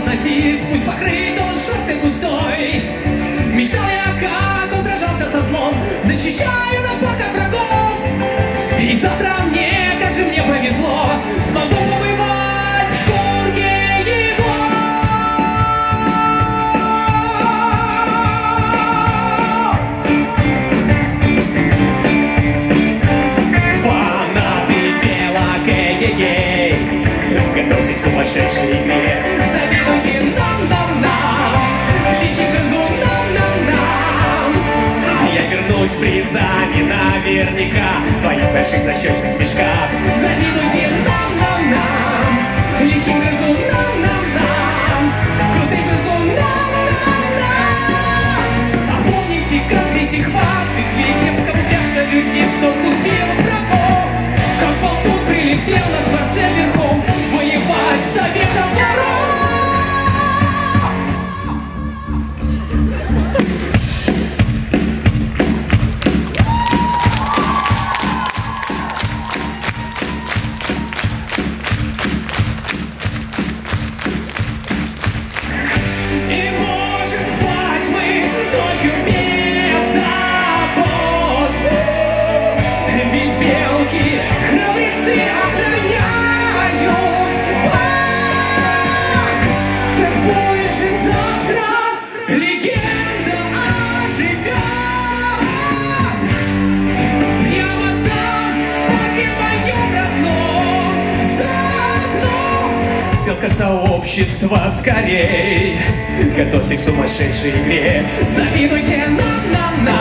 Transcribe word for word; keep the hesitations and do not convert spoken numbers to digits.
на вид, пусть покрыт он шерсткой густой. Мечтал я, как он сражался со злом, защищая наш парк от врагов. И завтра мне, как же мне повезло, смогу побывать в шкурке его. Фанаты белок, эгегей, готовься к сумасшедшей игре. Завидуйте нам-нам-нам, кличем грызу нам-нам-нам. Я вернусь с призами наверняка в своих больших защечных мешках. Завидуйте нам-нам-нам, кличем грызу нам-нам-нам, крутым грызу нам-нам-нам. А помните, как весь их хват из листьев в камуфляж завертив, что успел врагов, как болтун прилетел на скворце верхом воевать с советом воров. И можем спать мы ночью без забот, ведь белки храбрецы охраняют парк. Так пусть же завтра легенда оживет прямо там, в парке моем родном, за окном. Белка сообщества, скорей, готовься к сумасшедшей игре. Завидуйте нам-нам-нам.